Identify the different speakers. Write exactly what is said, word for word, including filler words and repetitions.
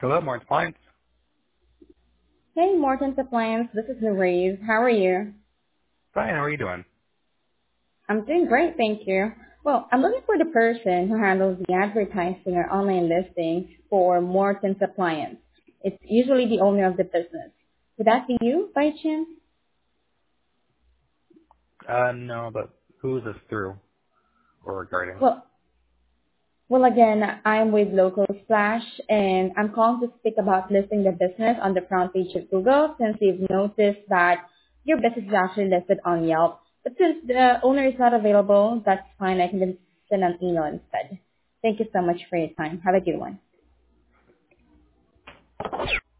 Speaker 1: Hello, Martin Appliance.
Speaker 2: Hey, Morton's Appliance. This is Louise. How are you?
Speaker 1: Fine, how are you doing?
Speaker 2: I'm doing great, thank you. Well, I'm looking for the person who handles the advertising or online listing for Morton's Appliance. It's usually the owner of the business. Would that be you, by chance?
Speaker 1: Uh, no, but who is this through or regarding?
Speaker 2: Well, well, again, I'm with Local Splash, and I'm calling to speak about listing the business on the front page of Google since we've noticed that your business is actually listed on Yelp. But since the owner is not available, that's fine. I can just send an email instead. Thank you so much for your time. Have a good one.